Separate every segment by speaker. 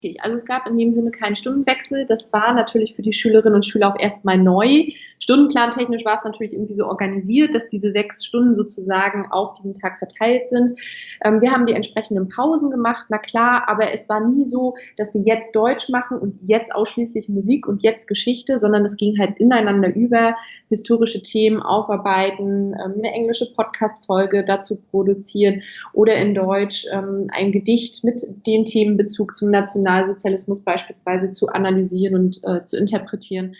Speaker 1: Also es gab in dem Sinne keinen Stundenwechsel. Das war natürlich für die Schülerinnen und Schüler auch erstmal neu. Stundenplantechnisch war es natürlich irgendwie so organisiert, dass diese 6 Stunden sozusagen auf diesen Tag verteilt sind. Wir haben die entsprechenden Pausen gemacht, na klar, aber es war nie so, dass wir jetzt Deutsch machen und jetzt ausschließlich Musik und jetzt Geschichte, sondern es ging halt ineinander über, historische Themen aufarbeiten, eine englische Podcast-Folge dazu produzieren oder in Deutsch ein Gedicht mit dem Themenbezug zum Nationalsozialismus beispielsweise zu analysieren und zu interpretieren.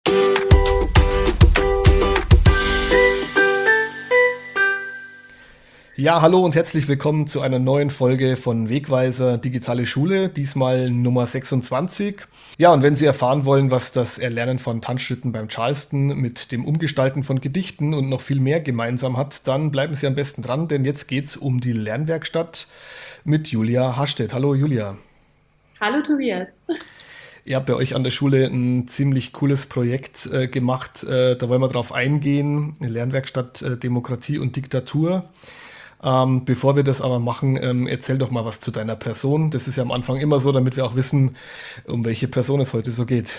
Speaker 2: Ja, hallo und herzlich willkommen zu einer neuen Folge von Wegweiser Digitale Schule, diesmal Nummer 26. Ja, und wenn Sie erfahren wollen, was das Erlernen von Tanzschritten beim Charleston mit dem Umgestalten von Gedichten und noch viel mehr gemeinsam hat, dann bleiben Sie am besten dran, denn jetzt geht's um die Lernwerkstatt mit Julia Hastedt. Hallo Julia.
Speaker 1: Hallo Tobias.
Speaker 2: Ihr habt bei euch an der Schule ein ziemlich cooles Projekt gemacht. Da wollen wir drauf eingehen. Lernwerkstatt Demokratie und Diktatur. Bevor wir das aber machen, erzähl doch mal was zu deiner Person. Das ist ja am Anfang immer so, damit wir auch wissen, um welche Person es heute so geht.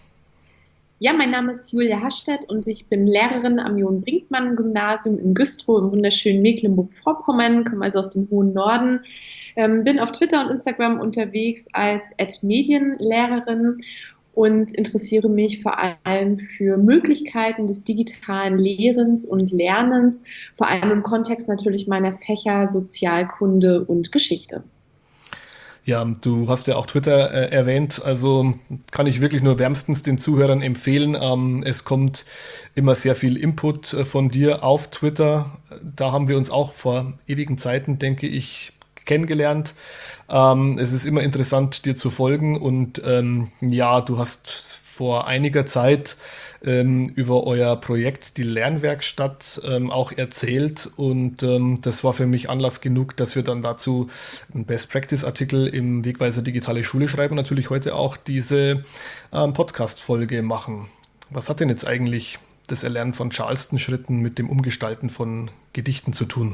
Speaker 1: Ja, mein Name ist Julia Hastedt und ich bin Lehrerin am John-Brinkmann-Gymnasium in Güstrow im wunderschönen Mecklenburg-Vorpommern, komme also aus dem hohen Norden, bin auf Twitter und Instagram unterwegs als Medienlehrerin und interessiere mich vor allem für Möglichkeiten des digitalen Lehrens und Lernens, vor allem im Kontext natürlich meiner Fächer Sozialkunde und Geschichte.
Speaker 2: Ja, du hast ja auch Twitter erwähnt, also kann ich wirklich nur wärmstens den Zuhörern empfehlen. Es kommt immer sehr viel Input von dir auf Twitter. Da haben wir uns auch vor ewigen Zeiten, denke ich, kennengelernt. Es ist immer interessant, dir zu folgen und ja, du hast vor einiger Zeit über euer Projekt, die Lernwerkstatt, auch erzählt und das war für mich Anlass genug, dass wir dann dazu einen Best-Practice-Artikel im Wegweiser Digitale Schule schreiben und natürlich heute auch diese Podcast-Folge machen. Was hat denn jetzt eigentlich das Erlernen von Charleston-Schritten mit dem Umgestalten von Gedichten zu tun?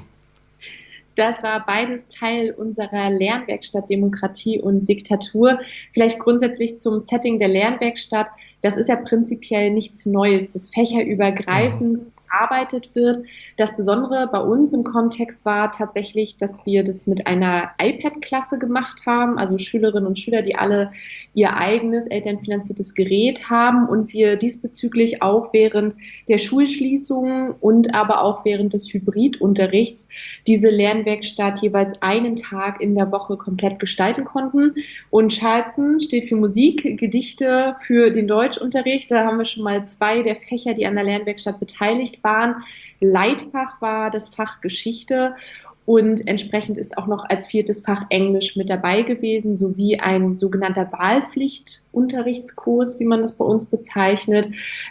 Speaker 1: Das war beides Teil unserer Lernwerkstatt Demokratie und Diktatur. Vielleicht grundsätzlich zum Setting der Lernwerkstatt. Das ist ja prinzipiell nichts Neues, das
Speaker 2: Mhm.
Speaker 1: fächerübergreifend gearbeitet wird. Das Besondere bei uns im Kontext war tatsächlich, dass wir das mit einer iPad-Klasse gemacht haben, also Schülerinnen und Schüler, die alle ihr eigenes elternfinanziertes Gerät haben und wir diesbezüglich auch während der Schulschließungen und aber auch während des Hybridunterrichts diese Lernwerkstatt jeweils einen Tag in der Woche komplett gestalten konnten. Und Charleston steht für Musik, Gedichte für den Deutschunterricht. Da haben wir schon mal 2 der Fächer, die an der Lernwerkstatt beteiligt waren. Leitfach war das Fach Geschichte und entsprechend ist auch noch als 4. Fach Englisch mit dabei gewesen, sowie ein sogenannter Wahlpflichtunterrichtskurs, wie man das bei uns bezeichnet,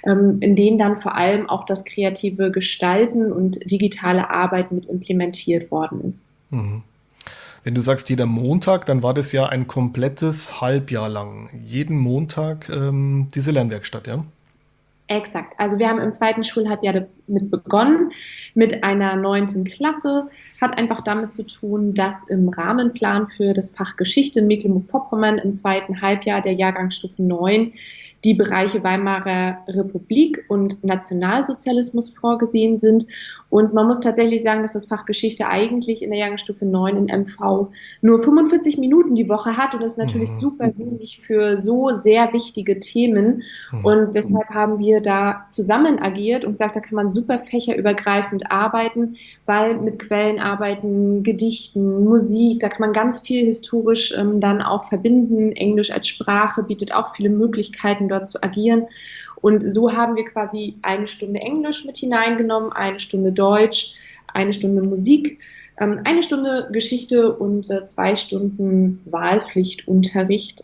Speaker 1: in dem dann vor allem auch das kreative Gestalten und digitale Arbeit mit implementiert worden ist.
Speaker 2: Mhm. Wenn du sagst jeder Montag, dann war das ja ein komplettes Halbjahr lang. Jeden Montag diese Lernwerkstatt, ja?
Speaker 1: Exakt. Also wir haben im 2. Schulhalbjahr damit begonnen, mit einer 9. Klasse. Hat einfach damit zu tun, dass im Rahmenplan für das Fach Geschichte in Mecklenburg-Vorpommern im 2. Halbjahr der Jahrgangsstufe 9 die Bereiche Weimarer Republik und Nationalsozialismus vorgesehen sind. Und man muss tatsächlich sagen, dass das Fach Geschichte eigentlich in der Jahrgangsstufe 9 in MV nur 45 Minuten die Woche hat. Und das ist natürlich
Speaker 2: Mhm.
Speaker 1: super wenig für so sehr wichtige Themen.
Speaker 2: Mhm.
Speaker 1: Und deshalb haben wir da zusammen agiert und gesagt, da kann man super fächerübergreifend arbeiten, weil mit Quellen arbeiten, Gedichten, Musik, da kann man ganz viel historisch dann auch verbinden. Englisch als Sprache bietet auch viele Möglichkeiten, dort zu agieren. Und so haben wir quasi eine Stunde Englisch mit hineingenommen, eine Stunde Deutsch, eine Stunde Musik, eine Stunde Geschichte und 2 Stunden Wahlpflichtunterricht.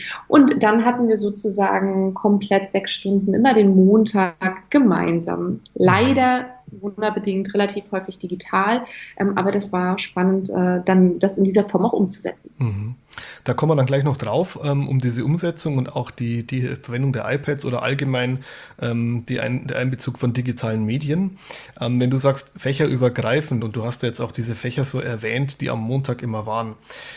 Speaker 1: Und dann hatten wir sozusagen komplett 6 Stunden immer den Montag gemeinsam.
Speaker 2: Mhm.
Speaker 1: Leider wunderbedingt relativ häufig digital, aber das war spannend, dann das in dieser Form auch umzusetzen.
Speaker 2: Mhm. Da kommen wir dann gleich noch drauf, um diese Umsetzung und auch die Verwendung der iPads oder allgemein der Einbezug von digitalen Medien. Wenn du sagst fächerübergreifend und du hast ja jetzt auch diese Fächer so erwähnt, die am Montag immer waren,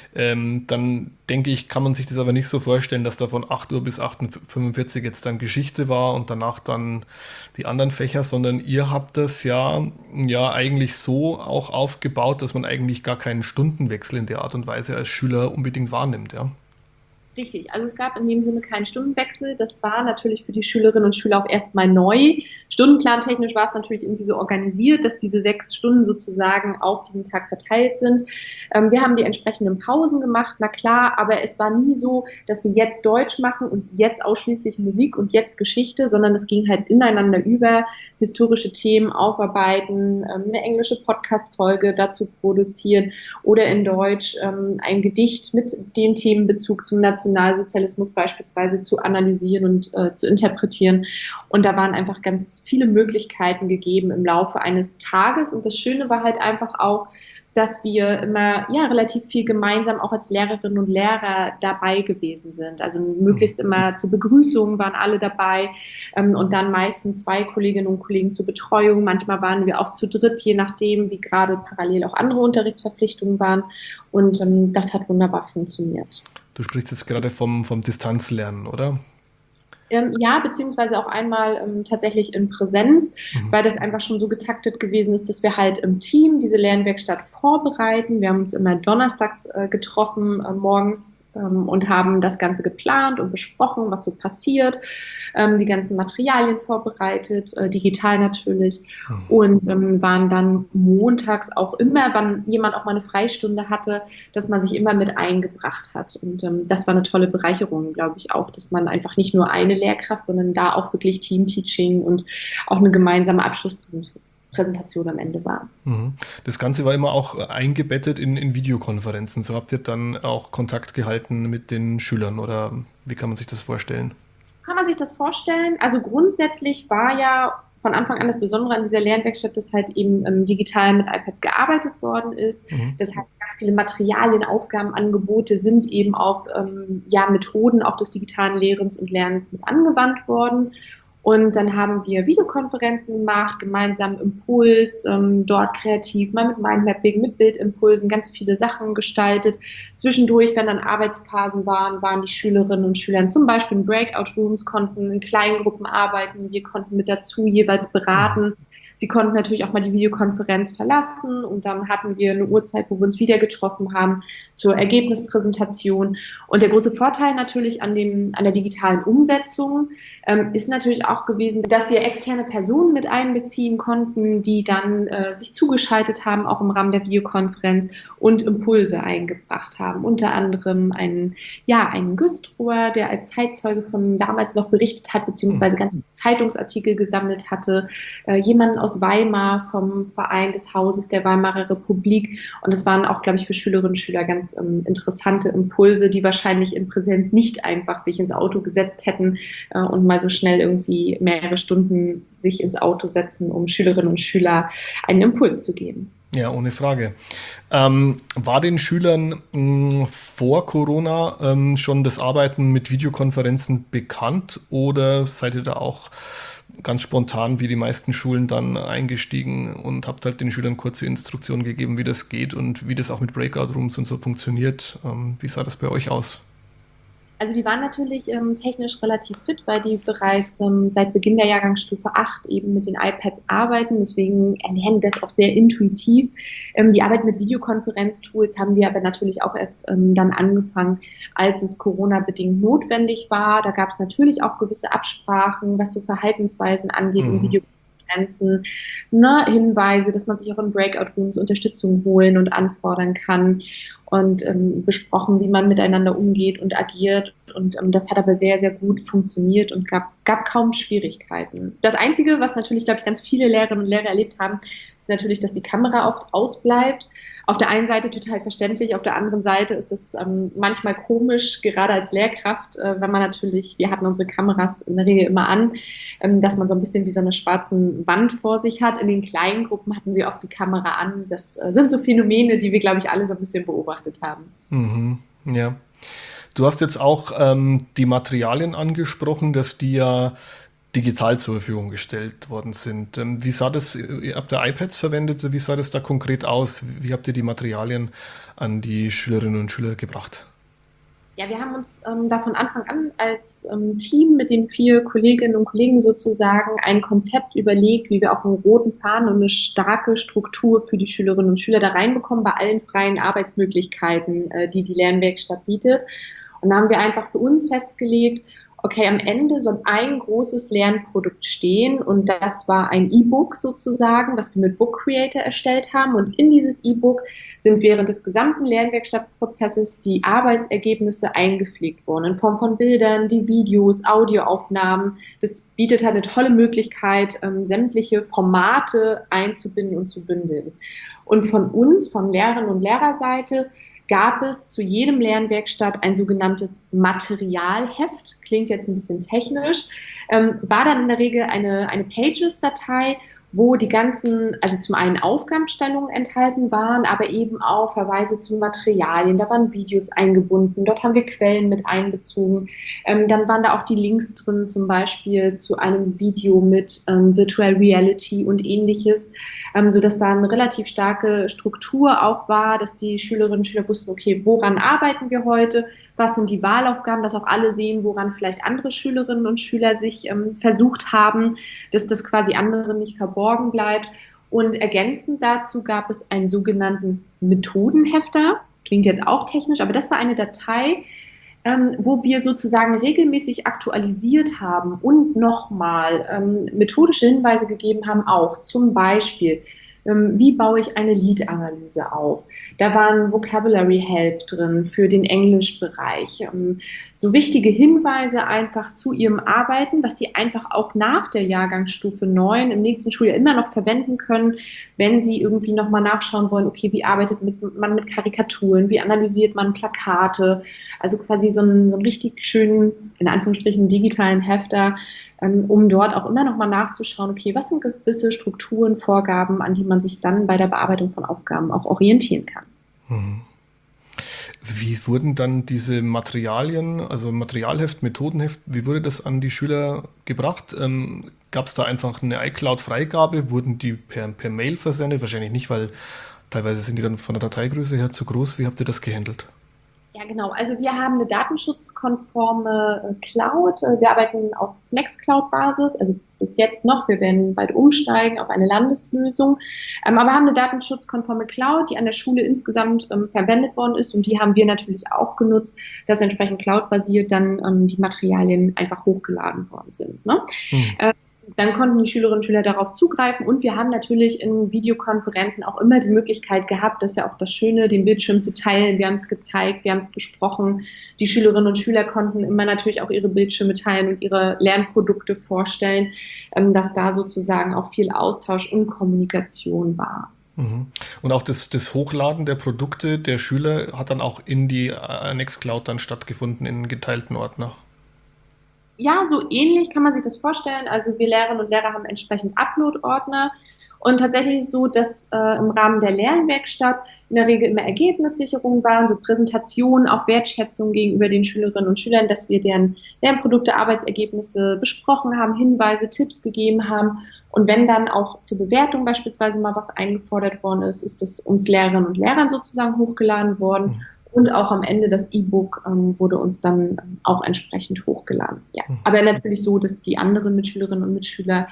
Speaker 2: dann denke ich, kann man sich das aber nicht so vorstellen, dass da von 8 Uhr bis 8:45 Uhr jetzt dann Geschichte war und danach dann die anderen Fächer, sondern ihr habt das ja eigentlich so auch aufgebaut, dass man eigentlich gar keinen Stundenwechsel in der Art und Weise als Schüler unbedingt wahrnimmt, ja.
Speaker 1: Richtig, also es gab in dem Sinne keinen Stundenwechsel. Das war natürlich für die Schülerinnen und Schüler auch erstmal neu. Stundenplantechnisch war es natürlich irgendwie so organisiert, dass diese 6 Stunden sozusagen auf den Tag verteilt sind. Wir haben die entsprechenden Pausen gemacht, na klar, aber es war nie so, dass wir jetzt Deutsch machen und jetzt ausschließlich Musik und jetzt Geschichte, sondern es ging halt ineinander über, historische Themen aufarbeiten, eine englische Podcast-Folge dazu produzieren oder in Deutsch ein Gedicht mit dem Themenbezug zum Nationalsozialismus beispielsweise zu analysieren und zu interpretieren. Und da waren einfach ganz viele Möglichkeiten gegeben im Laufe eines Tages. Und das Schöne war halt einfach auch, dass wir immer relativ viel gemeinsam auch als Lehrerinnen und Lehrer dabei gewesen sind. Also möglichst immer zur Begrüßung waren alle dabei und dann meistens 2 Kolleginnen und Kollegen zur Betreuung. Manchmal waren wir auch zu dritt, je nachdem, wie gerade parallel auch andere Unterrichtsverpflichtungen waren. Und das hat wunderbar funktioniert.
Speaker 2: Du sprichst jetzt gerade vom Distanzlernen, oder?
Speaker 1: Ja, beziehungsweise auch einmal tatsächlich in Präsenz,
Speaker 2: Mhm.
Speaker 1: weil das einfach schon so getaktet gewesen ist, dass wir halt im Team diese Lernwerkstatt vorbereiten. Wir haben uns immer donnerstags getroffen, morgens und haben das Ganze geplant und besprochen, was so passiert, die ganzen Materialien vorbereitet, digital natürlich
Speaker 2: Mhm.
Speaker 1: und waren dann montags auch immer, wann jemand auch mal eine Freistunde hatte, dass man sich immer mit eingebracht hat. Und das war eine tolle Bereicherung, glaube ich auch, dass man einfach nicht nur eine Lehrkraft, sondern da auch wirklich Teamteaching und auch eine gemeinsame Abschlusspräsentation am Ende war.
Speaker 2: Mhm. Das Ganze war immer auch eingebettet in Videokonferenzen. So habt ihr dann auch Kontakt gehalten mit den Schülern oder wie kann man sich das vorstellen?
Speaker 1: Kann man sich das vorstellen? Also grundsätzlich war ja von Anfang an das Besondere an dieser Lernwerkstatt, dass halt eben digital mit iPads gearbeitet worden ist.
Speaker 2: Mhm.
Speaker 1: Das heißt, ganz viele Materialien, Aufgabenangebote sind eben auf Methoden auch des digitalen Lehrens und Lernens mit angewandt worden. Und dann haben wir Videokonferenzen gemacht, gemeinsam Impuls, dort kreativ, mal mit Mindmapping, mit Bildimpulsen, ganz viele Sachen gestaltet. Zwischendurch, wenn dann Arbeitsphasen waren, waren die Schülerinnen und Schüler zum Beispiel in Breakout-Rooms, konnten in kleinen Gruppen arbeiten, wir konnten mit dazu jeweils
Speaker 2: Mhm.
Speaker 1: beraten. Sie konnten natürlich auch mal die Videokonferenz verlassen und dann hatten wir eine Uhrzeit, wo wir uns wieder getroffen haben zur Ergebnispräsentation. Und der große Vorteil natürlich an der digitalen Umsetzung ist natürlich auch gewesen, dass wir externe Personen mit einbeziehen konnten, die dann sich zugeschaltet haben, auch im Rahmen der Videokonferenz und Impulse eingebracht haben. Unter anderem einen Güstrower, der als Zeitzeuge von damals noch berichtet hat, beziehungsweise ganz viele Zeitungsartikel gesammelt hatte, jemanden aus Weimar vom Verein des Hauses der Weimarer Republik. Und das waren auch, glaube ich, für Schülerinnen und Schüler ganz interessante Impulse, die wahrscheinlich in Präsenz nicht einfach sich ins Auto gesetzt hätten und mal so schnell irgendwie mehrere Stunden sich ins Auto setzen, um Schülerinnen und Schüler einen Impuls zu geben.
Speaker 2: Ja, ohne Frage. War den Schülern vor Corona schon das Arbeiten mit Videokonferenzen bekannt oder seid ihr da auch ganz spontan wie die meisten Schulen dann eingestiegen und habt halt den Schülern kurze Instruktionen gegeben, wie das geht und wie das auch mit Breakout Rooms und so funktioniert? Wie sah das bei euch aus?
Speaker 1: Also die waren natürlich technisch relativ fit, weil die bereits seit Beginn der Jahrgangsstufe 8 eben mit den iPads arbeiten. Deswegen erlernen die das auch sehr intuitiv. Die Arbeit mit Videokonferenztools haben wir aber natürlich auch erst dann angefangen, als es Corona-bedingt notwendig war. Da gab es natürlich auch gewisse Absprachen, was so Verhaltensweisen angeht in
Speaker 2: Mhm.
Speaker 1: Videokonferenzen, ne, Hinweise, dass man sich auch in Breakout-Rooms Unterstützung holen und anfordern kann und besprochen, wie man miteinander umgeht und agiert. Und das hat aber sehr, sehr gut funktioniert und gab kaum Schwierigkeiten. Das Einzige, was natürlich, glaube ich, ganz viele Lehrerinnen und Lehrer erlebt haben, ist natürlich, dass die Kamera oft ausbleibt. Auf der einen Seite total verständlich, auf der anderen Seite ist es manchmal komisch, gerade als Lehrkraft, wenn man natürlich, wir hatten unsere Kameras in der Regel immer an, dass man so ein bisschen wie so eine schwarze Wand vor sich hat. In den kleinen Gruppen hatten sie oft die Kamera an. Das sind so Phänomene, die wir, glaube ich, alle so ein bisschen beobachtet haben.
Speaker 2: Mhm. Ja. Du hast jetzt auch die Materialien angesprochen, dass die ja digital zur Verfügung gestellt worden sind. Wie sah das, ihr habt ihr iPads verwendet, wie sah das da konkret aus? Wie habt ihr die Materialien an die Schülerinnen und Schüler gebracht?
Speaker 1: Ja, wir haben uns da von Anfang an als Team mit den 4 Kolleginnen und Kollegen sozusagen ein Konzept überlegt, wie wir auch einen roten Faden und eine starke Struktur für die Schülerinnen und Schüler da reinbekommen bei allen freien Arbeitsmöglichkeiten, die die Lernwerkstatt bietet. Und da haben wir einfach für uns festgelegt, okay, am Ende soll ein großes Lernprodukt stehen und das war ein E-Book sozusagen, was wir mit Book Creator erstellt haben, und in dieses E-Book sind während des gesamten Lernwerkstattprozesses die Arbeitsergebnisse eingepflegt worden in Form von Bildern, die Videos, Audioaufnahmen. Das bietet halt eine tolle Möglichkeit, sämtliche Formate einzubinden und zu bündeln. Und von uns, von Lehrerinnen und Lehrerseite, gab es zu jedem Lernwerkstatt ein sogenanntes Materialheft, klingt jetzt ein bisschen technisch, war dann in der Regel eine Pages-Datei, wo die ganzen, also zum einen Aufgabenstellungen enthalten waren, aber eben auch Verweise zu Materialien. Da waren Videos eingebunden, dort haben wir Quellen mit einbezogen. Dann waren da auch die Links drin, zum Beispiel zu einem Video mit Virtual Reality und ähnliches, sodass da eine relativ starke Struktur auch war, dass die Schülerinnen und Schüler wussten, okay, woran arbeiten wir heute, was sind die Wahlaufgaben, dass auch alle sehen, woran vielleicht andere Schülerinnen und Schüler sich versucht haben, dass das quasi anderen nicht verborgen bleibt. Und ergänzend dazu gab es einen sogenannten Methodenhefter, klingt jetzt auch technisch, aber das war eine Datei, wo wir sozusagen regelmäßig aktualisiert haben und nochmal methodische Hinweise gegeben haben, auch zum Beispiel, wie baue ich eine Lead-Analyse auf? Da waren Vocabulary Help drin für den Englischbereich. So wichtige Hinweise einfach zu ihrem Arbeiten, was sie einfach auch nach der Jahrgangsstufe 9 im nächsten Schuljahr immer noch verwenden können, wenn sie irgendwie nochmal nachschauen wollen, okay, wie arbeitet man mit Karikaturen, wie analysiert man Plakate, also quasi so einen richtig schönen, in Anführungsstrichen, digitalen Hefter, um dort auch immer noch mal nachzuschauen, okay, was sind gewisse Strukturen, Vorgaben, an die man sich dann bei der Bearbeitung von Aufgaben auch orientieren kann.
Speaker 2: Mhm. Wie wurden dann diese Materialien, also Materialheft, Methodenheft, wie wurde das an die Schüler gebracht? Gab es da einfach eine iCloud-Freigabe? Wurden die per Mail versendet? Wahrscheinlich nicht, weil teilweise sind die dann von der Dateigröße her zu groß. Wie habt ihr das gehandelt?
Speaker 1: Ja, genau. Also wir haben eine datenschutzkonforme Cloud. Wir arbeiten auf Nextcloud-Basis, also bis jetzt noch. Wir werden bald umsteigen auf eine Landeslösung. Aber haben eine datenschutzkonforme Cloud, die an der Schule insgesamt verwendet worden ist. Und die haben wir natürlich auch genutzt, dass entsprechend cloud-basiert dann die Materialien einfach hochgeladen worden sind. Ne?
Speaker 2: Hm.
Speaker 1: Dann konnten die Schülerinnen und Schüler darauf zugreifen, und wir haben natürlich in Videokonferenzen auch immer die Möglichkeit gehabt, das ist ja auch das Schöne, den Bildschirm zu teilen. Wir haben es gezeigt, wir haben es besprochen. Die Schülerinnen und Schüler konnten immer natürlich auch ihre Bildschirme teilen und ihre Lernprodukte vorstellen, dass da sozusagen auch viel Austausch und Kommunikation war.
Speaker 2: Mhm. Und auch das Hochladen der Produkte der Schüler hat dann auch in die Nextcloud dann stattgefunden in geteilten Ordner.
Speaker 1: Ja, so ähnlich kann man sich das vorstellen. Also wir Lehrerinnen und Lehrer haben entsprechend Upload-Ordner. Und tatsächlich ist es so, dass im Rahmen der Lernwerkstatt in der Regel immer Ergebnissicherungen waren, so Präsentationen, auch Wertschätzung gegenüber den Schülerinnen und Schülern, dass wir deren Lernprodukte, Arbeitsergebnisse besprochen haben, Hinweise, Tipps gegeben haben. Und wenn dann auch zur Bewertung beispielsweise mal was eingefordert worden ist, ist das uns Lehrerinnen und Lehrern sozusagen hochgeladen worden.
Speaker 2: Mhm.
Speaker 1: Und auch am Ende das E-Book wurde uns dann auch entsprechend hochgeladen. Ja. Aber natürlich so, dass die anderen Mitschülerinnen und Mitschüler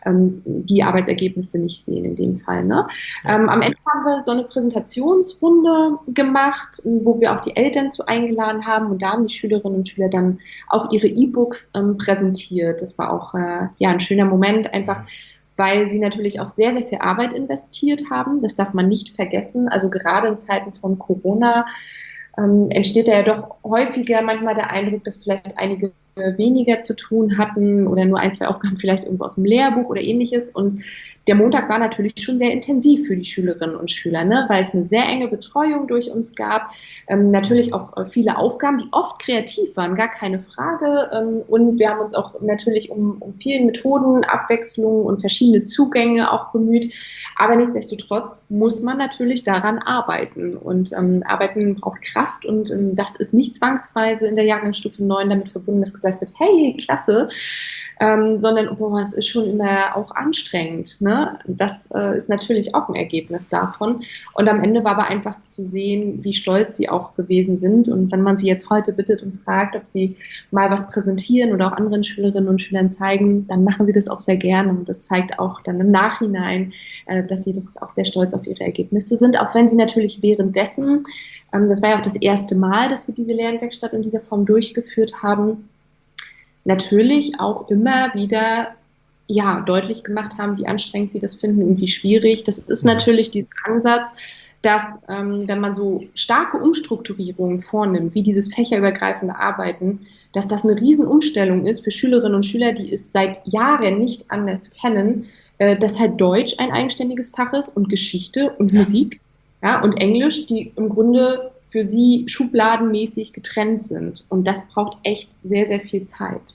Speaker 1: die Arbeitsergebnisse nicht sehen in dem Fall. Ne? Am Ende haben wir so eine Präsentationsrunde gemacht, wo wir auch die Eltern zu eingeladen haben. Und da haben die Schülerinnen und Schüler dann auch ihre E-Books präsentiert. Das war auch ja, ein schöner Moment, einfach weil sie natürlich auch sehr, sehr viel Arbeit investiert haben. Das darf man nicht vergessen. Also gerade in Zeiten von Corona entsteht da ja doch häufiger manchmal der Eindruck, dass vielleicht einige weniger zu tun hatten oder nur ein, zwei Aufgaben vielleicht irgendwo aus dem Lehrbuch oder ähnliches. Und der Montag war natürlich schon sehr intensiv für die Schülerinnen und Schüler, ne? Weil es eine sehr enge Betreuung durch uns gab. Natürlich auch viele Aufgaben, die oft kreativ waren, gar keine Frage. Und wir haben uns auch natürlich um viele Methoden, Abwechslung und verschiedene Zugänge auch bemüht. Aber nichtsdestotrotz muss man natürlich daran arbeiten. Und Arbeiten braucht Kraft und das ist nicht zwangsweise in der Jahrgangsstufe 9 damit verbunden, dass gesagt wird, hey, klasse, sondern es ist schon immer auch anstrengend. Ne? Das ist natürlich auch ein Ergebnis davon. Und am Ende war aber einfach zu sehen, wie stolz sie auch gewesen sind. Und wenn man sie jetzt heute bittet und fragt, ob sie mal was präsentieren oder auch anderen Schülerinnen und Schülern zeigen, dann machen sie das auch sehr gerne. Und das zeigt auch dann im Nachhinein, dass sie doch auch sehr stolz auf ihre Ergebnisse sind, auch wenn sie natürlich währenddessen, das war ja auch das erste Mal, dass wir diese Lernwerkstatt in dieser Form durchgeführt haben, natürlich auch immer wieder deutlich gemacht haben, wie anstrengend sie das finden und wie schwierig. Das ist natürlich dieser Ansatz, dass wenn man so starke Umstrukturierungen vornimmt, wie dieses fächerübergreifende Arbeiten, dass das eine Riesenumstellung ist für Schülerinnen und Schüler, die es seit Jahren nicht anders kennen, dass halt Deutsch ein eigenständiges Fach ist und Geschichte und Musik, ja, und Englisch, die im Grunde für sie schubladenmäßig getrennt sind. Und das braucht echt sehr, sehr viel Zeit.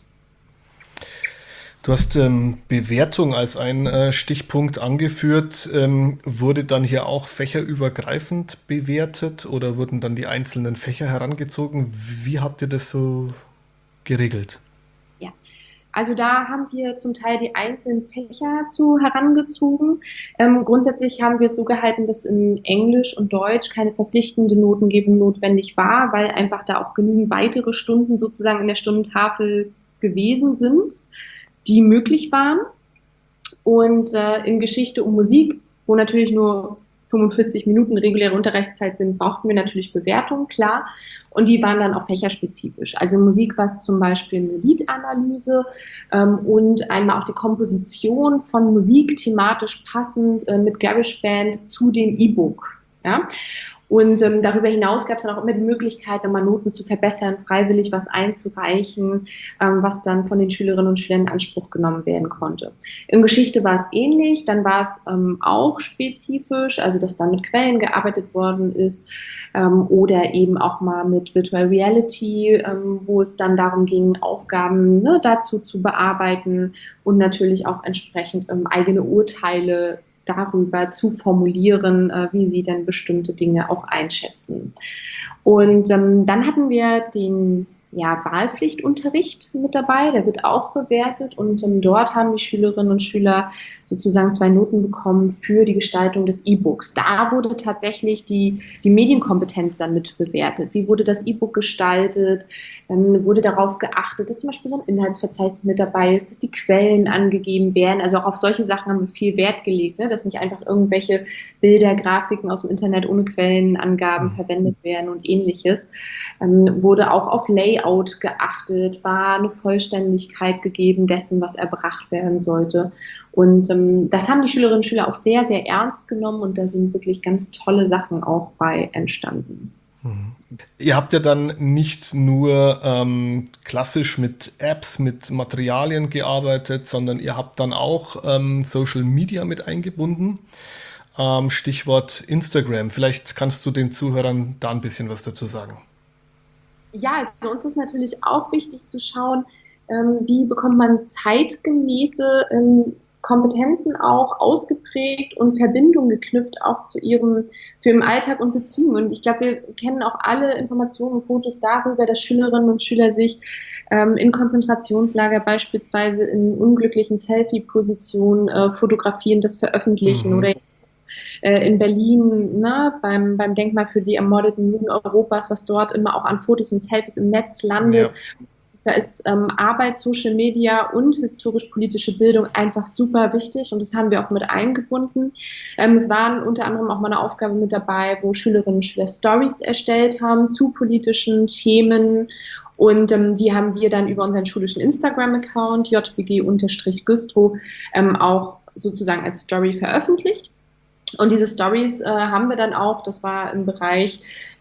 Speaker 2: Du hast Bewertung als ein Stichpunkt angeführt. Wurde dann hier auch fächerübergreifend bewertet oder wurden dann die einzelnen Fächer herangezogen? Wie habt ihr das so geregelt?
Speaker 1: Ja, also da haben wir zum Teil die einzelnen Fächer zu herangezogen. Grundsätzlich haben wir es so gehalten, dass in Englisch und Deutsch keine verpflichtende Notengebung notwendig war, weil einfach da auch genügend weitere Stunden sozusagen in der Stundentafel gewesen sind, die möglich waren. Und in Geschichte und Musik, wo natürlich nur 45 Minuten reguläre Unterrichtszeit sind, brauchten wir natürlich Bewertungen, klar. Und die waren dann auch fächerspezifisch. Also in Musik war es zum Beispiel eine Liedanalyse und einmal auch die Komposition von Musik thematisch passend mit GarageBand zu dem E-Book. Ja? Und darüber hinaus gab es dann auch immer die Möglichkeit, nochmal Noten zu verbessern, freiwillig was einzureichen, was dann von den Schülerinnen und Schülern in Anspruch genommen werden konnte. In Geschichte war es ähnlich, dann war es auch spezifisch, also dass dann mit Quellen gearbeitet worden ist oder eben auch mal mit Virtual Reality, wo es dann darum ging, Aufgaben dazu zu bearbeiten und natürlich auch entsprechend eigene Urteile darüber zu formulieren, wie sie denn bestimmte Dinge auch einschätzen. Und dann hatten wir den Wahlpflichtunterricht mit dabei, der wird auch bewertet und dort haben die Schülerinnen und Schüler sozusagen 2 Noten bekommen für die Gestaltung des E-Books. Da wurde tatsächlich die Medienkompetenz dann mit bewertet. Wie wurde das E-Book gestaltet? Wurde darauf geachtet, dass zum Beispiel so ein Inhaltsverzeichnis mit dabei ist, dass die Quellen angegeben werden. Also auch auf solche Sachen haben wir viel Wert gelegt, ne? Dass nicht einfach irgendwelche Bilder, Grafiken aus dem Internet ohne Quellenangaben verwendet werden und ähnliches. Wurde auch auf Layout geachtet, war eine Vollständigkeit gegeben dessen, was erbracht werden sollte. Und das haben die Schülerinnen und Schüler auch sehr, sehr ernst genommen und da sind wirklich ganz tolle Sachen auch bei entstanden.
Speaker 2: Ihr habt ja dann nicht nur klassisch mit Apps, mit Materialien gearbeitet, sondern ihr habt dann auch Social Media mit eingebunden. Stichwort Instagram. Vielleicht kannst du den Zuhörern da ein bisschen was dazu sagen.
Speaker 1: Ja, also uns ist natürlich auch wichtig zu schauen, wie bekommt man zeitgemäße Kompetenzen auch ausgeprägt und Verbindungen geknüpft auch zu ihrem Alltag und Bezügen. Und ich glaube, wir kennen auch alle Informationen und Fotos darüber, dass Schülerinnen und Schüler sich in Konzentrationslager beispielsweise in unglücklichen Selfie-Positionen fotografieren, das veröffentlichen oder in Berlin, ne, beim Denkmal für die ermordeten Juden Europas, was dort immer auch an Fotos und Selfies im Netz landet. Ja. Da ist Arbeit, Social Media und historisch-politische Bildung einfach super wichtig und das haben wir auch mit eingebunden. Es waren unter anderem auch mal eine Aufgabe mit dabei, wo Schülerinnen und Schüler Stories erstellt haben zu politischen Themen und die haben wir dann über unseren schulischen Instagram-Account jbg-güstrow auch sozusagen als Story veröffentlicht. Und diese Stories haben wir dann auch, das war im Bereich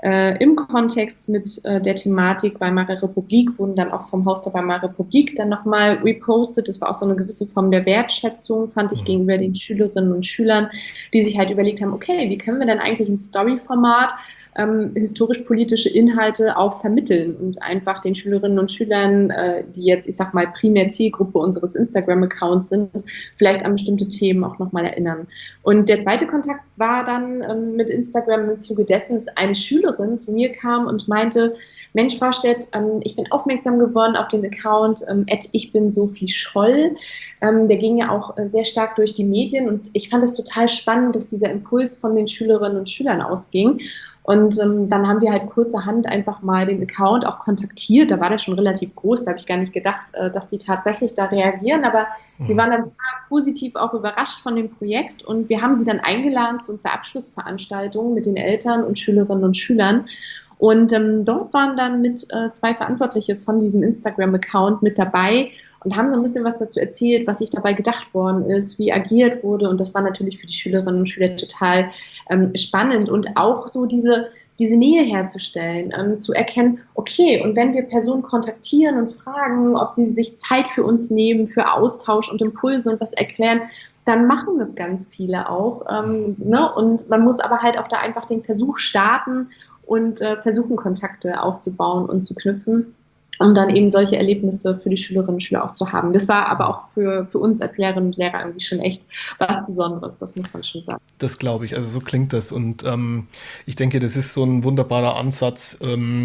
Speaker 1: im Kontext mit der Thematik Weimarer Republik wurden dann auch vom Haus der Weimarer Republik dann nochmal repostet. Das war auch so eine gewisse Form der Wertschätzung, fand ich, gegenüber den Schülerinnen und Schülern, die sich halt überlegt haben, okay, wie können wir denn eigentlich im Story-Format historisch-politische Inhalte auch vermitteln und einfach den Schülerinnen und Schülern, die jetzt, ich sag mal, primär Zielgruppe unseres Instagram-Accounts sind, vielleicht an bestimmte Themen auch nochmal erinnern. Und der zweite Kontakt war dann mit Instagram im Zuge dessen, dass eine Schülerin zu mir kam und meinte, Mensch, Frau Stett, ich bin aufmerksam geworden auf den Account @ich bin Sophie Scholl. Der ging ja auch sehr stark durch die Medien und ich fand es total spannend, dass dieser Impuls von den Schülerinnen und Schülern ausging. Und dann haben wir halt kurzerhand einfach mal den Account auch kontaktiert. Da war der schon relativ groß, da habe ich gar nicht gedacht, dass die tatsächlich da reagieren. Aber wir waren dann sehr positiv auch überrascht von dem Projekt und wir haben sie dann eingeladen zu unserer Abschlussveranstaltung mit den Eltern und Schülerinnen und Schülern. Und dort waren dann mit 2 Verantwortliche von diesem Instagram-Account mit dabei und haben so ein bisschen was dazu erzählt, was sich dabei gedacht worden ist, wie agiert wurde. Und das war natürlich für die Schülerinnen und Schüler total spannend und auch so diese Nähe herzustellen, zu erkennen, okay, und wenn wir Personen kontaktieren und fragen, ob sie sich Zeit für uns nehmen, für Austausch und Impulse und was erklären, dann machen das ganz viele auch. Ne? Und man muss aber halt auch da einfach den Versuch starten und versuchen, Kontakte aufzubauen und zu knüpfen, um dann eben solche Erlebnisse für die Schülerinnen und Schüler auch zu haben. Das war aber auch für uns als Lehrerinnen und Lehrer irgendwie schon echt was Besonderes, das muss man schon sagen.
Speaker 2: Das glaube ich, also so klingt das. Und ich denke, das ist so ein wunderbarer Ansatz.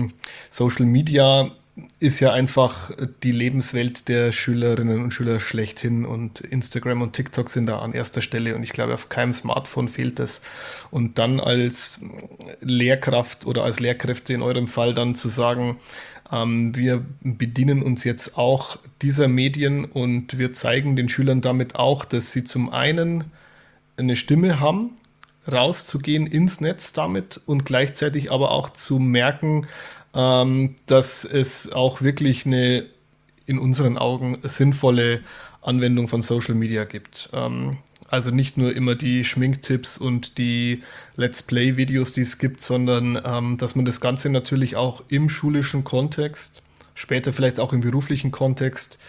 Speaker 2: Social Media ist ja einfach die Lebenswelt der Schülerinnen und Schüler schlechthin und Instagram und TikTok sind da an erster Stelle und ich glaube, auf keinem Smartphone fehlt das. Und dann als Lehrkraft oder als Lehrkräfte in eurem Fall dann zu sagen, wir bedienen uns jetzt auch dieser Medien und wir zeigen den Schülern damit auch, dass sie zum einen eine Stimme haben, rauszugehen ins Netz damit und gleichzeitig aber auch zu merken, dass es auch wirklich eine in unseren Augen sinnvolle Anwendung von Social Media gibt. Also nicht nur immer die Schminktipps und die Let's Play-Videos, die es gibt, sondern dass man das Ganze natürlich auch im schulischen Kontext, später vielleicht auch im beruflichen Kontext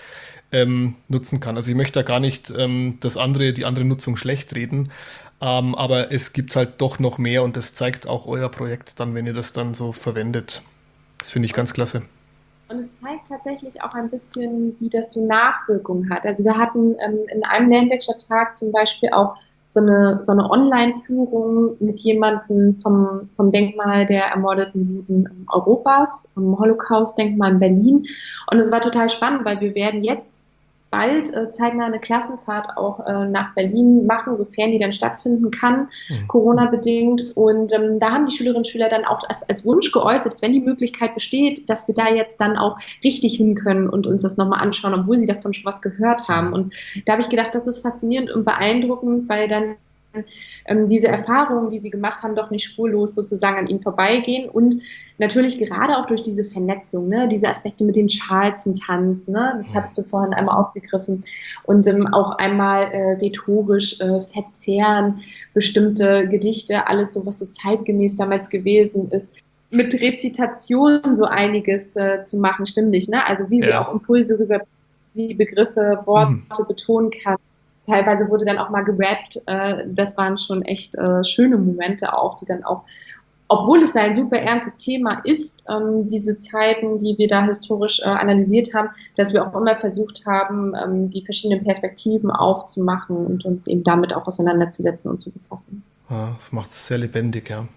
Speaker 2: nutzen kann. Also ich möchte da gar nicht die andere Nutzung schlecht reden, aber es gibt halt doch noch mehr und das zeigt auch euer Projekt dann, wenn ihr das dann so verwendet. Das finde ich ganz klasse.
Speaker 1: Und es zeigt tatsächlich auch ein bisschen, wie das so Nachwirkungen hat. Also wir hatten in einem Lernwerkstatttag zum Beispiel auch so eine Online-Führung mit jemandem vom Denkmal der ermordeten Juden Europas, vom Holocaust-Denkmal in Berlin. Und es war total spannend, weil wir werden jetzt bald zeitnah eine Klassenfahrt auch nach Berlin machen, sofern die dann stattfinden kann, Corona-bedingt. Und da haben die Schülerinnen und Schüler dann auch als Wunsch geäußert, dass wenn die Möglichkeit besteht, dass wir da jetzt dann auch richtig hin können und uns das nochmal anschauen, obwohl sie davon schon was gehört haben. Und da habe ich gedacht, das ist faszinierend und beeindruckend, weil dann diese Erfahrungen, die sie gemacht haben, doch nicht spurlos sozusagen an ihnen vorbeigehen und natürlich gerade auch durch diese Vernetzung, ne, diese Aspekte mit dem Charleston-Tanz, ne, das hattest du vorhin einmal aufgegriffen und auch einmal rhetorisch verzehren, bestimmte Gedichte, alles so, was so zeitgemäß damals gewesen ist, mit Rezitation so einiges zu machen, stimmlich, ne, also wie sie auch Impulse rüber, sie Begriffe, Worte betonen kann. Teilweise wurde dann auch mal gerappt. Das waren schon echt schöne Momente auch, die dann auch, obwohl es ein super ernstes Thema ist, diese Zeiten, die wir da historisch analysiert haben, dass wir auch immer versucht haben, die verschiedenen Perspektiven aufzumachen und uns eben damit auch auseinanderzusetzen und zu befassen.
Speaker 2: Ja, das macht es sehr lebendig, ja.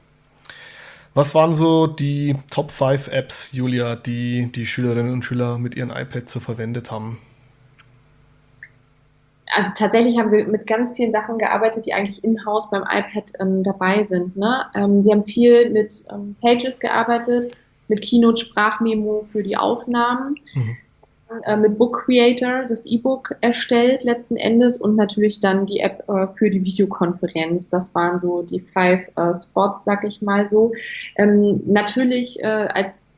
Speaker 2: Was waren so die Top 5 Apps, Julia, die die Schülerinnen und Schüler mit ihren iPads so verwendet haben?
Speaker 1: Tatsächlich haben wir mit ganz vielen Sachen gearbeitet, die eigentlich in-house beim iPad dabei sind. Ne? Sie haben viel mit Pages gearbeitet, mit Keynote Sprachmemo für die Aufnahmen, mit Book Creator das E-Book erstellt letzten Endes und natürlich dann die App für die Videokonferenz. Das waren so die 5 Spots, sag ich mal so. Natürlich als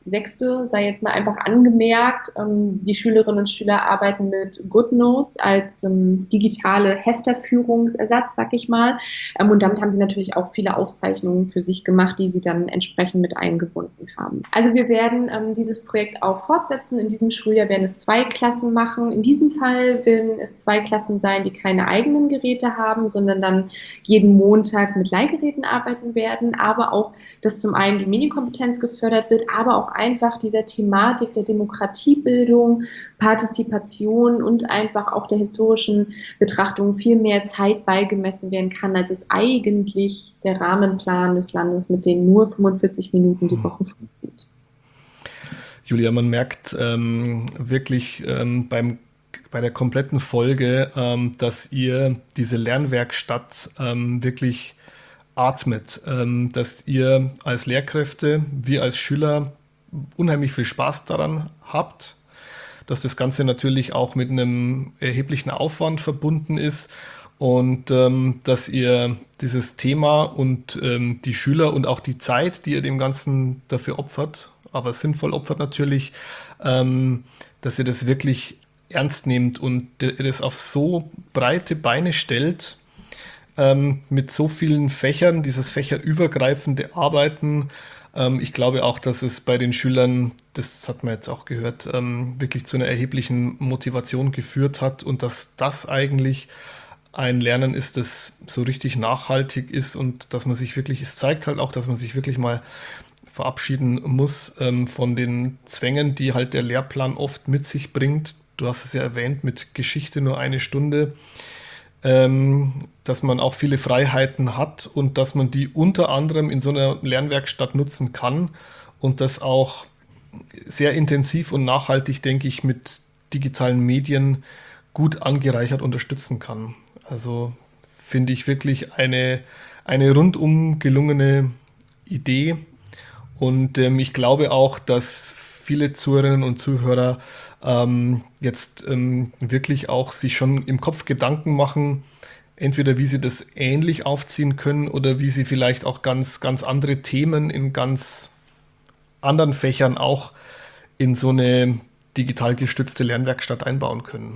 Speaker 1: Sechste, sei jetzt mal einfach angemerkt. Die Schülerinnen und Schüler arbeiten mit GoodNotes als digitale Hefterführungsersatz, sag ich mal. Und damit haben sie natürlich auch viele Aufzeichnungen für sich gemacht, die sie dann entsprechend mit eingebunden haben. Also wir werden dieses Projekt auch fortsetzen. In diesem Schuljahr werden es 2 Klassen machen. In diesem Fall werden es 2 Klassen sein, die keine eigenen Geräte haben, sondern dann jeden Montag mit Leihgeräten arbeiten werden, aber auch, dass zum einen die Medienkompetenz gefördert wird, aber auch einfach dieser Thematik der Demokratiebildung, Partizipation und einfach auch der historischen Betrachtung viel mehr Zeit beigemessen werden kann, als es eigentlich der Rahmenplan des Landes mit den nur 45 Minuten die Woche vorsieht.
Speaker 2: Julia, man merkt wirklich bei der kompletten Folge, dass ihr diese Lernwerkstatt wirklich atmet, dass ihr als Lehrkräfte, wir als Schüler unheimlich viel Spaß daran habt, dass das Ganze natürlich auch mit einem erheblichen Aufwand verbunden ist und dass ihr dieses Thema und die Schüler und auch die Zeit, die ihr dem Ganzen dafür opfert, aber sinnvoll opfert natürlich, dass ihr das wirklich ernst nehmt und ihr das auf so breite Beine stellt, mit so vielen Fächern, dieses fächerübergreifende Arbeiten. Ich glaube auch, dass es bei den Schülern, das hat man jetzt auch gehört, wirklich zu einer erheblichen Motivation geführt hat und dass das eigentlich ein Lernen ist, das so richtig nachhaltig ist und dass man sich wirklich, es zeigt halt auch, dass man sich wirklich mal verabschieden muss von den Zwängen, die halt der Lehrplan oft mit sich bringt. Du hast es ja erwähnt, mit Geschichte nur 1 Stunde, dass man auch viele Freiheiten hat und dass man die unter anderem in so einer Lernwerkstatt nutzen kann und das auch sehr intensiv und nachhaltig, denke ich, mit digitalen Medien gut angereichert unterstützen kann. Also finde ich wirklich eine rundum gelungene Idee und ich glaube auch, dass viele Zuhörerinnen und Zuhörer jetzt wirklich auch sich schon im Kopf Gedanken machen, entweder wie sie das ähnlich aufziehen können oder wie sie vielleicht auch ganz andere Themen in ganz anderen Fächern auch in so eine digital gestützte Lernwerkstatt einbauen können.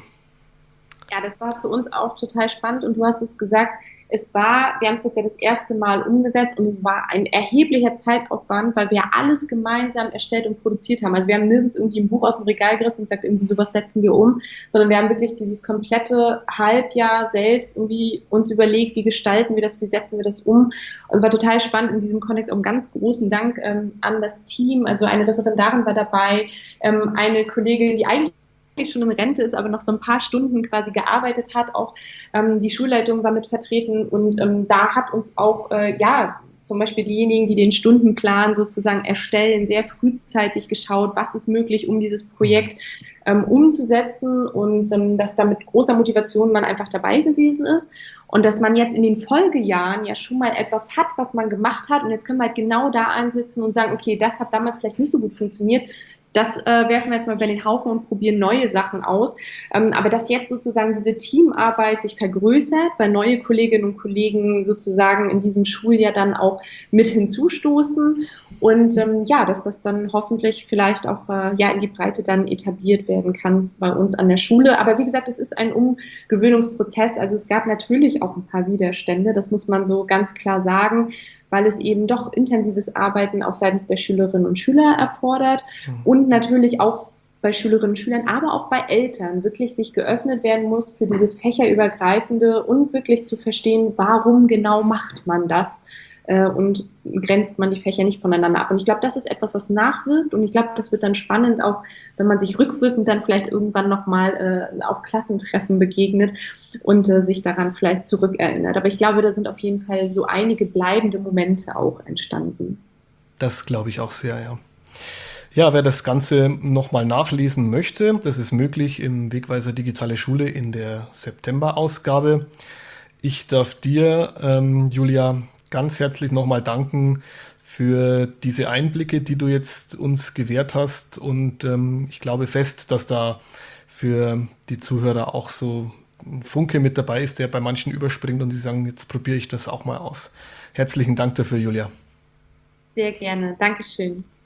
Speaker 1: Ja, das war für uns auch total spannend und du hast es gesagt, wir haben es jetzt ja das erste Mal umgesetzt und es war ein erheblicher Zeitaufwand, weil wir alles gemeinsam erstellt und produziert haben. Also wir haben nirgends irgendwie ein Buch aus dem Regal gegriffen und gesagt, irgendwie sowas setzen wir um, sondern wir haben wirklich dieses komplette Halbjahr selbst irgendwie uns überlegt, wie gestalten wir das, wie setzen wir das um und war total spannend in diesem Kontext. Auch einen ganz großen Dank an das Team. Also eine Referendarin war dabei, eine Kollegin, die eigentlich schon in Rente ist, aber noch so ein paar Stunden quasi gearbeitet hat. Auch die Schulleitung war mit vertreten und da hat uns auch, ja, zum Beispiel diejenigen, die den Stundenplan sozusagen erstellen, sehr frühzeitig geschaut, was ist möglich, um dieses Projekt umzusetzen und dass da mit großer Motivation man einfach dabei gewesen ist und dass man jetzt in den Folgejahren ja schon mal etwas hat, was man gemacht hat und jetzt können wir halt genau da ansitzen und sagen, okay, das hat damals vielleicht nicht so gut funktioniert, das werfen wir jetzt mal über den Haufen und probieren neue Sachen aus. Aber dass jetzt sozusagen diese Teamarbeit sich vergrößert, weil neue Kolleginnen und Kollegen sozusagen in diesem Schuljahr dann auch mit hinzustoßen und ja, dass das dann hoffentlich vielleicht auch ja in die Breite dann etabliert werden kann bei uns an der Schule. Aber wie gesagt, es ist ein Umgewöhnungsprozess. Also es gab natürlich auch ein paar Widerstände, das muss man so ganz klar sagen, weil es eben doch intensives Arbeiten auch seitens der Schülerinnen und Schüler erfordert und natürlich auch bei Schülerinnen und Schülern, aber auch bei Eltern wirklich sich geöffnet werden muss für dieses fächerübergreifende und wirklich zu verstehen, warum genau macht man das und grenzt man die Fächer nicht voneinander ab. Und ich glaube, das ist etwas, was nachwirkt und ich glaube, das wird dann spannend, auch wenn man sich rückwirkend dann vielleicht irgendwann nochmal auf Klassentreffen begegnet und sich daran vielleicht zurückerinnert. Aber ich glaube, da sind auf jeden Fall so einige bleibende Momente auch entstanden.
Speaker 2: Das glaube ich auch sehr, ja. Ja, wer das Ganze nochmal nachlesen möchte, das ist möglich im Wegweiser Digitale Schule in der September-Ausgabe. Ich darf dir, Julia, ganz herzlich nochmal danken für diese Einblicke, die du jetzt uns gewährt hast. Und ich glaube fest, dass da für die Zuhörer auch so ein Funke mit dabei ist, der bei manchen überspringt und die sagen, jetzt probiere ich das auch mal aus. Herzlichen Dank dafür, Julia.
Speaker 1: Sehr gerne. Dankeschön.